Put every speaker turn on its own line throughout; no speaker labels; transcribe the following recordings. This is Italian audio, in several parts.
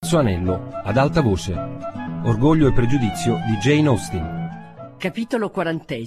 Suo anello, ad alta voce. Orgoglio e pregiudizio di Jane Austen.
Capitolo 40.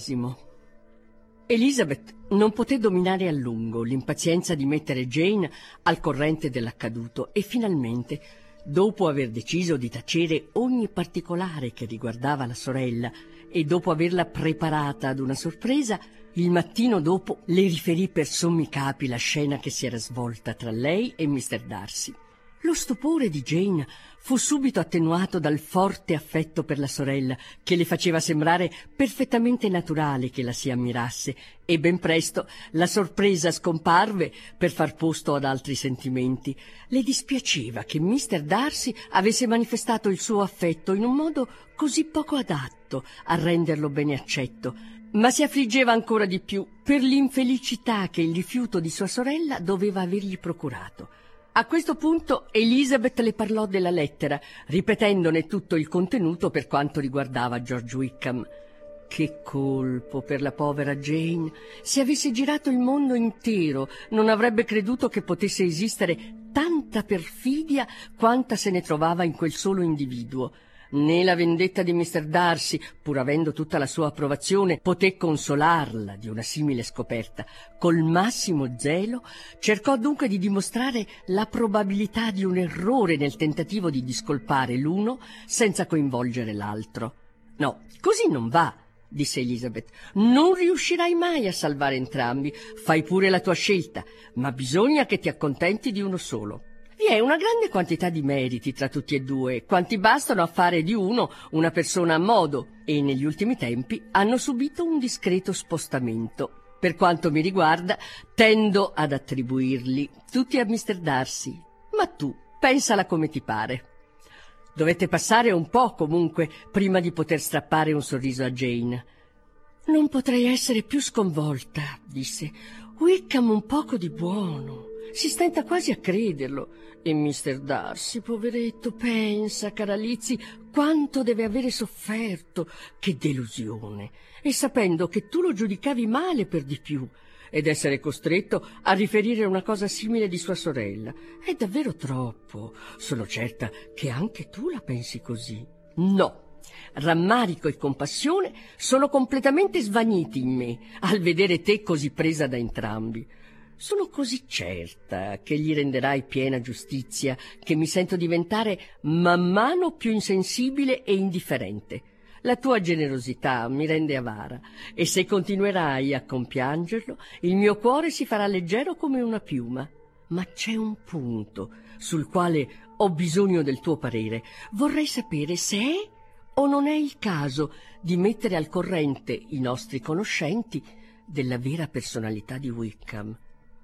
Elizabeth non poté dominare a lungo l'impazienza di mettere Jane al corrente dell'accaduto e finalmente, dopo aver deciso di tacere ogni particolare che riguardava la sorella e dopo averla preparata ad una sorpresa, il mattino dopo le riferì per sommi capi la scena che si era svolta tra lei e Mr. Darcy. Lo stupore di Jane fu subito attenuato dal forte affetto per la sorella, che le faceva sembrare perfettamente naturale che la si ammirasse, e ben presto la sorpresa scomparve per far posto ad altri sentimenti. Le dispiaceva che Mr. Darcy avesse manifestato il suo affetto in un modo così poco adatto a renderlo bene accetto, ma si affliggeva ancora di più per l'infelicità che il rifiuto di sua sorella doveva avergli procurato. A questo punto Elizabeth le parlò della lettera, ripetendone tutto il contenuto per quanto riguardava George Wickham. Che colpo per la povera Jane! Se avesse girato il mondo intero, non avrebbe creduto che potesse esistere tanta perfidia quanta se ne trovava in quel solo individuo. Né la vendetta di Mr. Darcy, pur avendo tutta la sua approvazione, poté consolarla di una simile scoperta. Col massimo zelo cercò dunque di dimostrare la probabilità di un errore nel tentativo di discolpare l'uno senza coinvolgere l'altro. «No, così non va», disse Elizabeth. «Non riuscirai mai a salvare entrambi. Fai pure la tua scelta, ma bisogna che ti accontenti di uno solo. Vi è una grande quantità di meriti tra tutti e due, quanti bastano a fare di uno una persona a modo, e negli ultimi tempi hanno subito un discreto spostamento. Per quanto mi riguarda, tendo ad attribuirli tutti a Mr. Darcy, ma tu pensala come ti pare». Dovette passare un po', comunque, prima di poter strappare un sorriso a Jane. «Non potrei essere più sconvolta», disse. «Wickham un poco di buono. Si stenta quasi a crederlo. E Mr. Darcy, poveretto, pensa, cara Lizzie, quanto deve avere sofferto. Che delusione! E sapendo che tu lo giudicavi male per di più. Ed essere costretto a riferire una cosa simile di sua sorella. È davvero troppo. Sono certa che anche tu la pensi così». «No. Rammarico e compassione sono completamente svaniti in me al vedere te così presa da entrambi. Sono così certa che gli renderai piena giustizia che mi sento diventare man mano più insensibile e indifferente. La tua generosità mi rende avara, e se continuerai a compiangerlo, il mio cuore si farà leggero come una piuma. Ma c'è un punto sul quale ho bisogno del tuo parere. Vorrei sapere se è o non è il caso di mettere al corrente i nostri conoscenti della vera personalità di Wickham».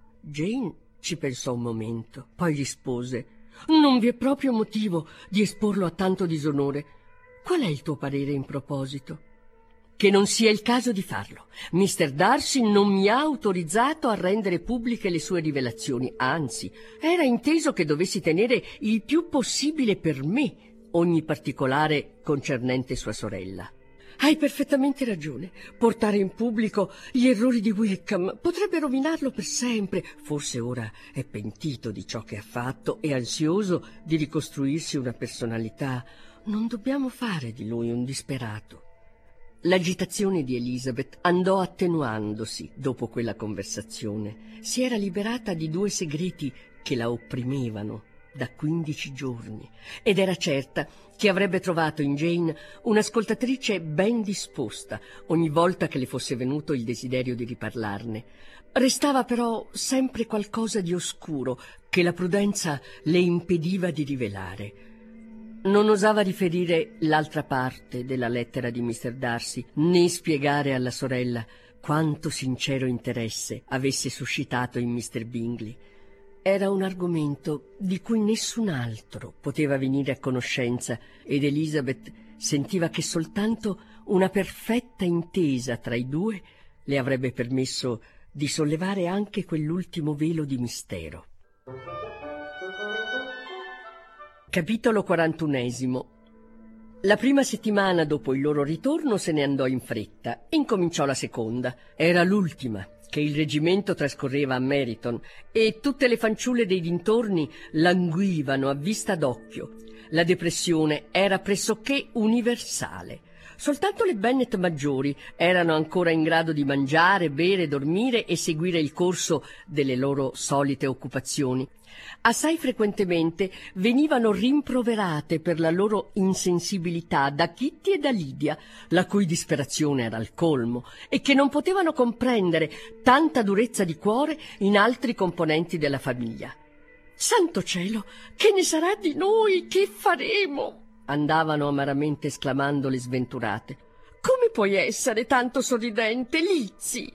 Jane ci pensò un momento, poi rispose: «Non vi è proprio motivo di esporlo a tanto disonore. Qual è il tuo parere in proposito?» «Che non sia il caso di farlo. Mr. Darcy non mi ha autorizzato a rendere pubbliche le sue rivelazioni, anzi, era inteso che dovessi tenere il più possibile per me ogni particolare concernente sua sorella». «Hai perfettamente ragione. Portare in pubblico gli errori di Wickham potrebbe rovinarlo per sempre. Forse ora è pentito di ciò che ha fatto e ansioso di ricostruirsi una personalità. Non dobbiamo fare di lui un disperato». L'agitazione di Elizabeth andò attenuandosi dopo quella conversazione. Si era liberata di 2 segreti che la opprimevano da 15 giorni ed era certa che avrebbe trovato in Jane un'ascoltatrice ben disposta ogni volta che le fosse venuto il desiderio di riparlarne. Restava però sempre qualcosa di oscuro che la prudenza le impediva di rivelare. Non osava riferire l'altra parte della lettera di Mr. Darcy, né spiegare alla sorella quanto sincero interesse avesse suscitato in Mr. Bingley. Era un argomento di cui nessun altro poteva venire a conoscenza ed Elizabeth sentiva che soltanto una perfetta intesa tra i due le avrebbe permesso di sollevare anche quell'ultimo velo di mistero. Capitolo 41. La prima settimana dopo il loro ritorno se ne andò in fretta e incominciò la seconda. Era l'ultima che il reggimento trascorreva a Meryton e tutte le fanciulle dei dintorni languivano a vista d'occhio. La depressione era pressoché universale. Soltanto le Bennet maggiori erano ancora in grado di mangiare, bere, dormire e seguire il corso delle loro solite occupazioni. Assai frequentemente venivano rimproverate per la loro insensibilità da Kitty e da Lydia, la cui disperazione era al colmo, e che non potevano comprendere tanta durezza di cuore in altri componenti della famiglia. «Santo cielo, che ne sarà di noi? Che faremo?» andavano amaramente esclamando le sventurate. «Come puoi essere tanto sorridente, Lizzie?»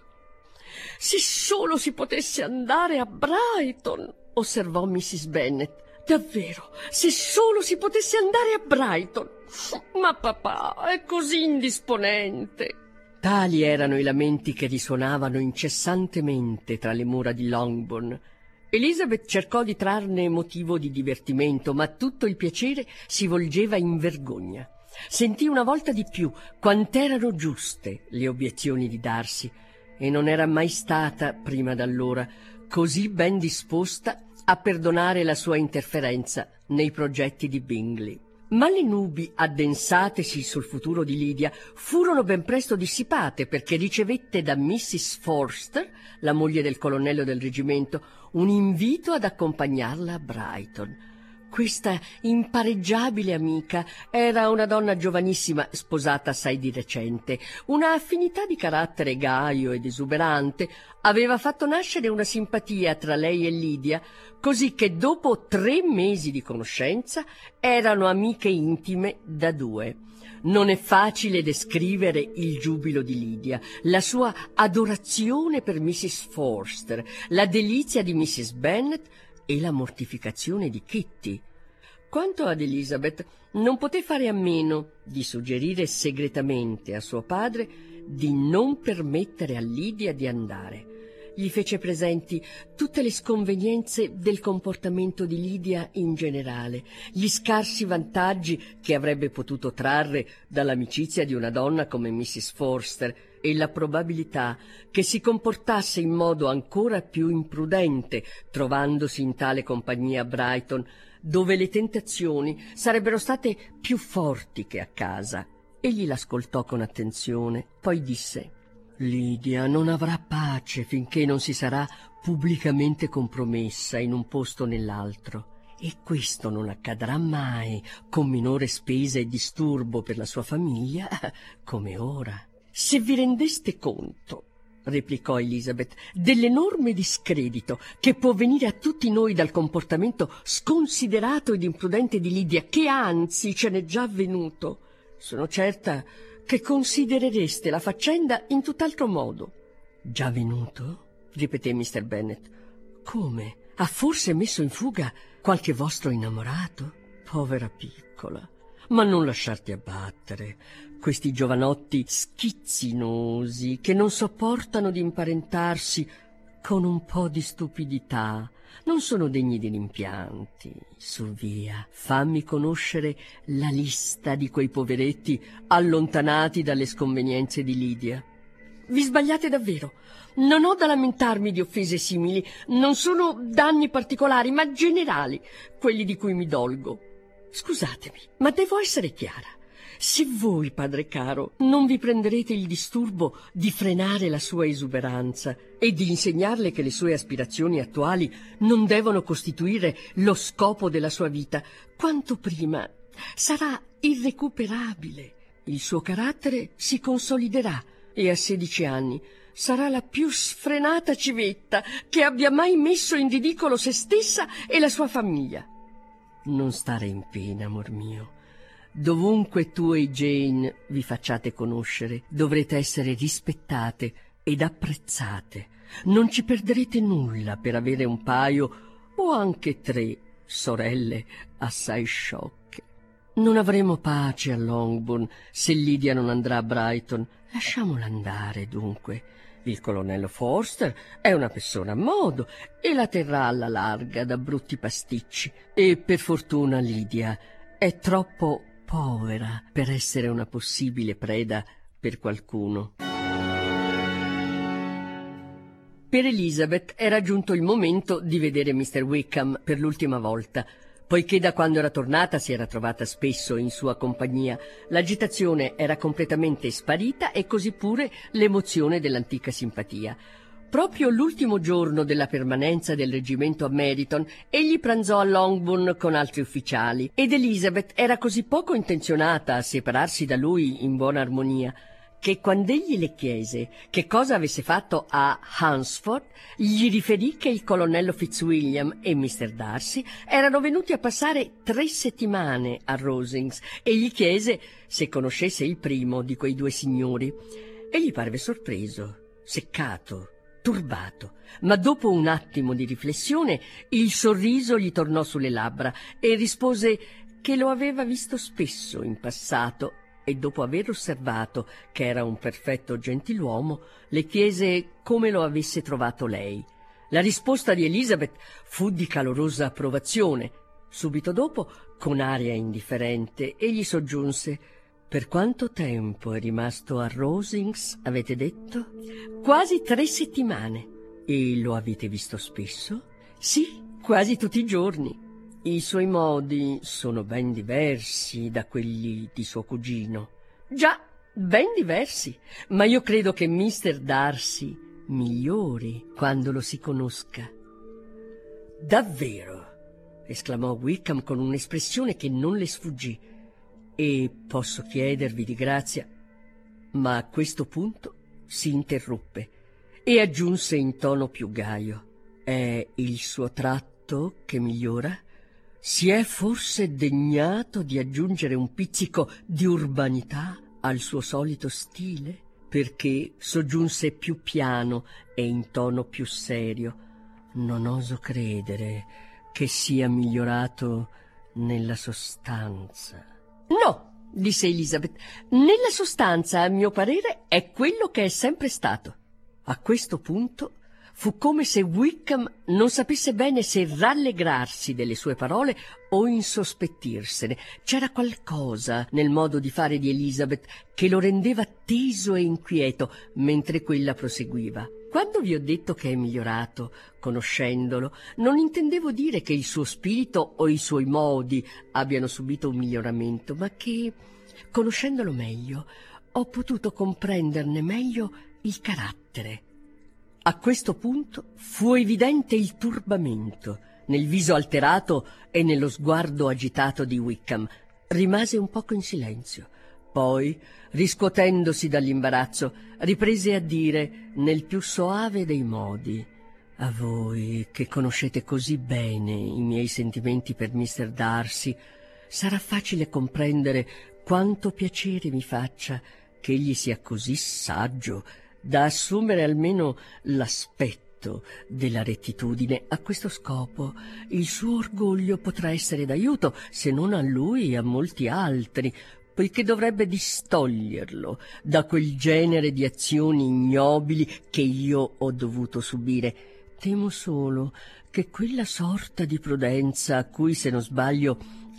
«Se solo si potesse andare a Brighton!» osservò Mrs. Bennet. «Davvero, se solo si potesse andare a Brighton! Ma papà è così indisponente!» Tali erano i lamenti che risuonavano incessantemente tra le mura di Longbourn. Elizabeth cercò di trarne motivo di divertimento, ma tutto il piacere si volgeva in vergogna. Sentì una volta di più quant'erano giuste le obiezioni di Darcy, e non era mai stata, prima d'allora, così ben disposta a perdonare la sua interferenza nei progetti di Bingley. Ma le nubi addensatesi sul futuro di Lydia furono ben presto dissipate, perché ricevette da Mrs. Forster, la moglie del colonnello del reggimento, un invito ad accompagnarla a Brighton. Questa impareggiabile amica era una donna giovanissima, sposata assai di recente. Una affinità di carattere gaio ed esuberante aveva fatto nascere una simpatia tra lei e Lydia, così che dopo 3 mesi di conoscenza erano amiche intime da 2. Non è facile descrivere il giubilo di Lydia, la sua adorazione per Mrs. Forster, la delizia di Mrs. Bennet e la mortificazione di Kitty. Quanto ad Elizabeth, non poté fare a meno di suggerire segretamente a suo padre di non permettere a Lydia di andare. Gli fece presenti tutte le sconvenienze del comportamento di Lydia in generale, gli scarsi vantaggi che avrebbe potuto trarre dall'amicizia di una donna come Mrs. Forster e la probabilità che si comportasse in modo ancora più imprudente trovandosi in tale compagnia a Brighton, dove le tentazioni sarebbero state più forti che a casa. Egli l'ascoltò con attenzione, poi disse: «Lydia non avrà pace finché non si sarà pubblicamente compromessa in un posto o nell'altro, e questo non accadrà mai con minore spesa e disturbo per la sua famiglia come ora». «Se vi rendeste conto», replicò Elizabeth, «dell'enorme discredito che può venire a tutti noi dal comportamento sconsiderato ed imprudente di Lydia, che anzi ce n'è già avvenuto, sono certa che considerereste la faccenda in tutt'altro modo». «Già venuto?» ripeté Mr. Bennet. «Come? Ha forse messo in fuga qualche vostro innamorato? Povera piccola, ma non lasciarti abbattere. Questi giovanotti schizzinosi che non sopportano di imparentarsi con un po' di stupidità non sono degni di rimpianti. Su via, fammi conoscere la lista di quei poveretti allontanati dalle sconvenienze di Lydia». «Vi sbagliate davvero. Non ho da lamentarmi di offese simili. Non sono danni particolari, ma generali, quelli di cui mi dolgo. Scusatemi, ma devo essere chiara. Se voi, padre caro, non vi prenderete il disturbo di frenare la sua esuberanza e di insegnarle che le sue aspirazioni attuali non devono costituire lo scopo della sua vita, quanto prima sarà irrecuperabile. Il suo carattere si consoliderà e a 16 anni sarà la più sfrenata civetta che abbia mai messo in ridicolo se stessa e la sua famiglia. Non stare in pena, amor mio. Dovunque tu e Jane vi facciate conoscere, dovrete essere rispettate ed apprezzate. Non ci perderete nulla per avere un paio o anche 3 sorelle assai sciocche. Non avremo pace a Longbourn se Lydia non andrà a Brighton. Lasciamola andare, dunque. Il colonnello Forster è una persona a modo e la terrà alla larga da brutti pasticci. E per fortuna Lydia è troppo povera per essere una possibile preda per qualcuno. Per Elizabeth era giunto il momento di vedere Mr. Wickham per l'ultima volta, poiché da quando era tornata si era trovata spesso in sua compagnia. L'agitazione era completamente sparita e così pure l'emozione dell'antica simpatia. Proprio l'ultimo giorno della permanenza del reggimento a Meryton, egli pranzò a Longbourn con altri ufficiali, ed Elizabeth era così poco intenzionata a separarsi da lui in buona armonia, che quand'egli le chiese che cosa avesse fatto a Hunsford, gli riferì che il colonnello Fitzwilliam e Mr. Darcy erano venuti a passare 3 settimane a Rosings e gli chiese se conoscesse il primo di quei 2 signori. Egli parve sorpreso, seccato, turbato, ma dopo un attimo di riflessione il sorriso gli tornò sulle labbra e rispose che lo aveva visto spesso in passato, e dopo aver osservato che era un perfetto gentiluomo, le chiese come lo avesse trovato lei. La risposta di Elizabeth fu di calorosa approvazione. Subito dopo, con aria indifferente, egli soggiunse: «Per quanto tempo è rimasto a Rosings, avete detto?» «Quasi 3 settimane». «E lo avete visto spesso?» «Sì, quasi tutti i giorni». «I suoi modi sono ben diversi da quelli di suo cugino». «Già, ben diversi, ma io credo che Mr. Darcy migliori quando lo si conosca». «Davvero?» esclamò Wickham con un'espressione che non le sfuggì. «E posso chiedervi di grazia?» Ma a questo punto si interruppe e aggiunse in tono più gaio: «È il suo tratto che migliora? Si è forse degnato di aggiungere un pizzico di urbanità al suo solito stile?» Perché soggiunse più piano e in tono più serio: «Non oso credere che sia migliorato nella sostanza». «No», disse Elizabeth, «nella sostanza, a mio parere, è quello che è sempre stato». A questo punto fu come se Wickham non sapesse bene se rallegrarsi delle sue parole o insospettirsene. C'era qualcosa nel modo di fare di Elizabeth che lo rendeva teso e inquieto mentre quella proseguiva. «Quando vi ho detto che è migliorato, conoscendolo, non intendevo dire che il suo spirito o i suoi modi abbiano subito un miglioramento, ma che, conoscendolo meglio, ho potuto comprenderne meglio il carattere». A questo punto fu evidente il turbamento nel viso alterato e nello sguardo agitato di Wickham. Rimase un poco in silenzio. Poi, riscuotendosi dall'imbarazzo, riprese a dire nel più soave dei modi: «A voi, che conoscete così bene i miei sentimenti per Mr. Darcy, sarà facile comprendere quanto piacere mi faccia che egli sia così saggio da assumere almeno l'aspetto della rettitudine. A questo scopo il suo orgoglio potrà essere d'aiuto, se non a lui, a molti altri, poiché dovrebbe distoglierlo da quel genere di azioni ignobili che io ho dovuto subire. Temo solo che quella sorta di prudenza a cui, se non sbaglio,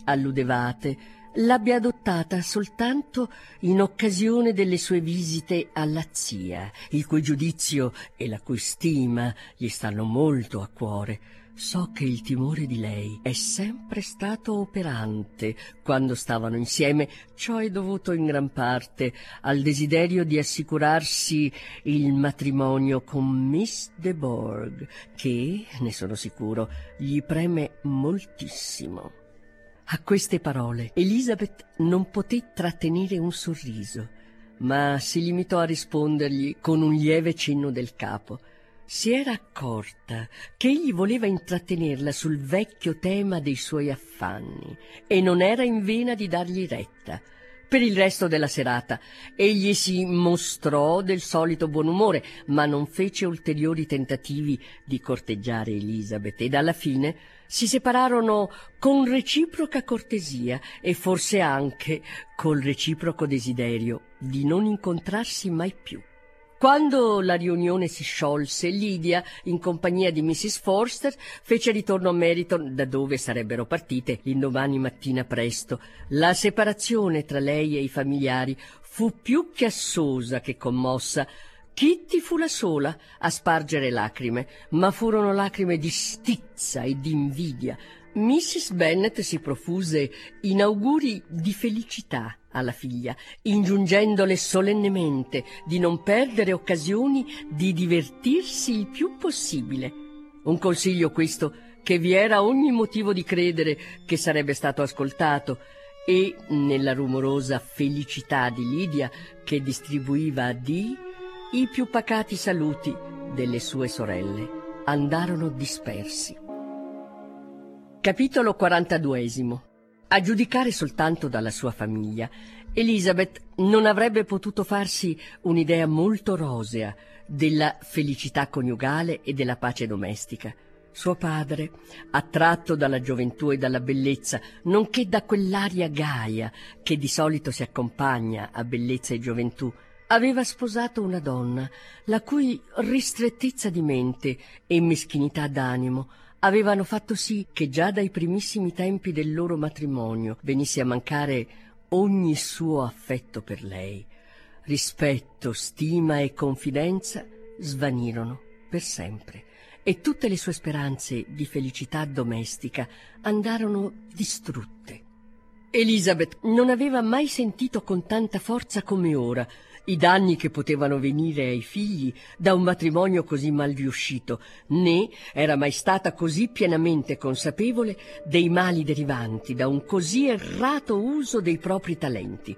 alludevate l'abbia adottata soltanto in occasione delle sue visite alla zia, il cui giudizio e la cui stima gli stanno molto a cuore. So che il timore di lei è sempre stato operante quando stavano insieme. Ciò è dovuto in gran parte al desiderio di assicurarsi il matrimonio con Miss de Bourgh, che, ne sono sicuro, gli preme moltissimo». A queste parole Elizabeth non poté trattenere un sorriso, ma si limitò a rispondergli con un lieve cenno del capo. Si era accorta che egli voleva intrattenerla sul vecchio tema dei suoi affanni e non era in vena di dargli retta. Per il resto della serata egli si mostrò del solito buon umore, ma non fece ulteriori tentativi di corteggiare Elizabeth, ed alla fine si separarono con reciproca cortesia e forse anche col reciproco desiderio di non incontrarsi mai più. Quando la riunione si sciolse, Lydia, in compagnia di Mrs. Forster, fece ritorno a Meryton, da dove sarebbero partite l'indomani mattina presto. La separazione tra lei e i familiari fu più chiassosa che commossa, Kitty fu la sola a spargere lacrime, ma furono lacrime di stizza e di invidia. Mrs. Bennet si profuse in auguri di felicità alla figlia, ingiungendole solennemente di non perdere occasioni di divertirsi il più possibile. Un consiglio questo che vi era ogni motivo di credere che sarebbe stato ascoltato, e nella rumorosa felicità di Lydia, che distribuiva a Dee i più pacati saluti delle sue sorelle, andarono dispersi. Capitolo 42. A giudicare soltanto dalla sua famiglia, Elizabeth non avrebbe potuto farsi un'idea molto rosea della felicità coniugale e della pace domestica. Suo padre, attratto dalla gioventù e dalla bellezza, nonché da quell'aria gaia che di solito si accompagna a bellezza e gioventù, aveva sposato una donna la cui ristrettezza di mente e meschinità d'animo avevano fatto sì che già dai primissimi tempi del loro matrimonio venisse a mancare ogni suo affetto per lei. Rispetto, stima e confidenza svanirono per sempre, e tutte le sue speranze di felicità domestica andarono distrutte. Elizabeth non aveva mai sentito con tanta forza come ora i danni che potevano venire ai figli da un matrimonio così mal riuscito, né era mai stata così pienamente consapevole dei mali derivanti da un così errato uso dei propri talenti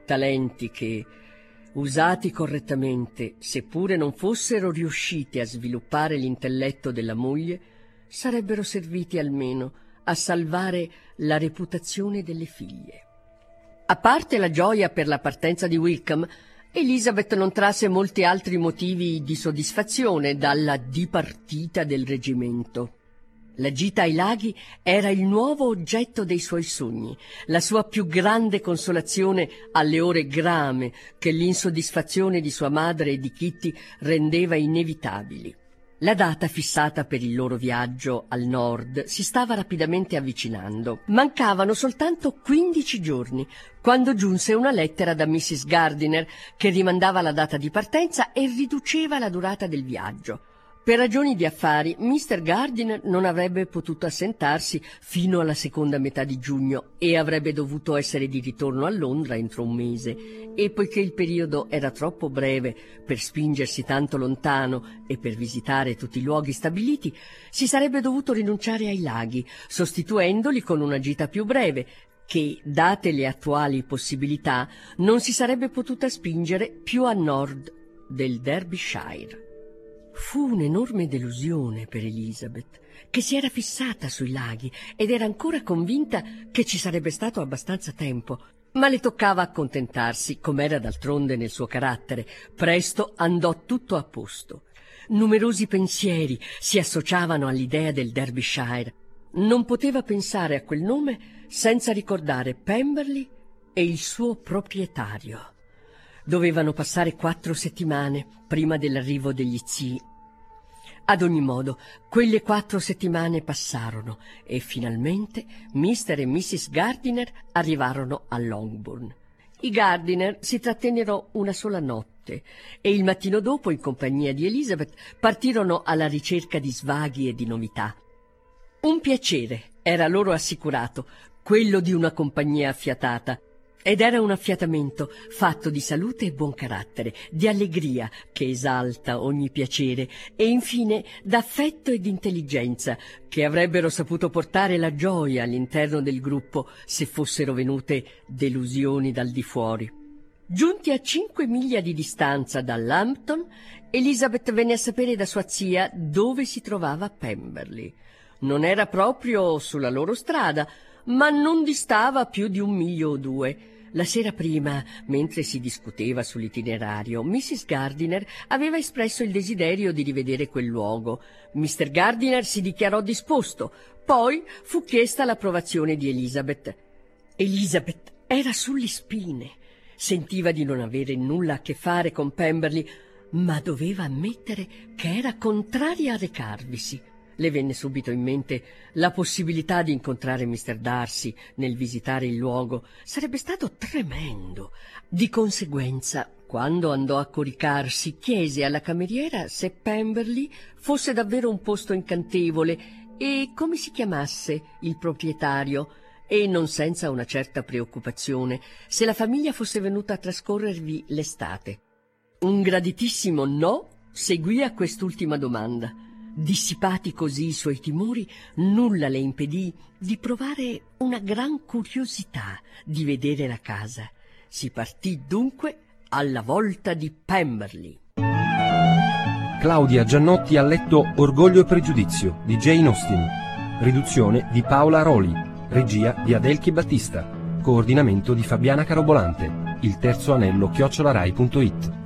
che, usati correttamente, seppure non fossero riusciti a sviluppare l'intelletto della moglie, sarebbero serviti almeno a salvare la reputazione delle figlie. A parte la gioia per la partenza di Wickham, Elizabeth non trasse molti altri motivi di soddisfazione dalla dipartita del reggimento. La gita ai laghi era il nuovo oggetto dei suoi sogni, la sua più grande consolazione alle ore grame che l'insoddisfazione di sua madre e di Kitty rendeva inevitabili. La data fissata per il loro viaggio al nord si stava rapidamente avvicinando. Mancavano soltanto 15 giorni, quando giunse una lettera da Mrs. Gardiner che rimandava la data di partenza e riduceva la durata del viaggio. Per ragioni di affari, Mr. Gardiner non avrebbe potuto assentarsi fino alla seconda metà di giugno e avrebbe dovuto essere di ritorno a Londra entro un mese, e poiché il periodo era troppo breve per spingersi tanto lontano e per visitare tutti i luoghi stabiliti, si sarebbe dovuto rinunciare ai laghi, sostituendoli con una gita più breve, che, date le attuali possibilità, non si sarebbe potuta spingere più a nord del Derbyshire. Fu un'enorme delusione per Elizabeth, che si era fissata sui laghi ed era ancora convinta che ci sarebbe stato abbastanza tempo, ma le toccava accontentarsi, com'era d'altronde nel suo carattere. Presto andò tutto a posto. Numerosi pensieri si associavano all'idea del Derbyshire. Non poteva pensare a quel nome senza ricordare Pemberley e il suo proprietario. Dovevano passare 4 settimane prima dell'arrivo degli zii. Ad ogni modo, quelle 4 settimane passarono e finalmente Mr. e Mrs. Gardiner arrivarono a Longbourn. I Gardiner si trattennero una sola notte e il mattino dopo, in compagnia di Elizabeth, partirono alla ricerca di svaghi e di novità. Un piacere era loro assicurato, quello di una compagnia affiatata, ed era un affiatamento fatto di salute e buon carattere, di allegria che esalta ogni piacere e infine d'affetto e di intelligenza che avrebbero saputo portare la gioia all'interno del gruppo se fossero venute delusioni dal di fuori. Giunti a 5 miglia di distanza da Lambton, Elizabeth venne a sapere da sua zia dove si trovava Pemberley. Non era proprio sulla loro strada, ma non distava più di 1 miglio o 2. La sera prima, mentre si discuteva sull'itinerario, Mrs. Gardiner aveva espresso il desiderio di rivedere quel luogo. Mr. Gardiner si dichiarò disposto. Poi fu chiesta l'approvazione di Elizabeth. Elizabeth era sulle spine. Sentiva di non avere nulla a che fare con Pemberley, ma doveva ammettere che era contraria a recarvisi. Le venne subito in mente la possibilità di incontrare Mr. Darcy nel visitare il luogo. Sarebbe stato tremendo. Di conseguenza, Quando andò a coricarsi, chiese alla cameriera se Pemberley fosse davvero un posto incantevole e come si chiamasse il proprietario, e non senza una certa preoccupazione, se la famiglia fosse venuta a trascorrervi l'estate. Un graditissimo no seguì a quest'ultima domanda. Dissipati così i suoi timori, nulla le impedì di provare una gran curiosità di vedere la casa. Si partì dunque alla volta di Pemberley.
Claudia Giannotti ha letto Orgoglio e pregiudizio di Jane Austen, riduzione di Paola Roli, regia di Adelchi Battista, coordinamento di Fabiana Carobolante, il terzo anello @rai.it.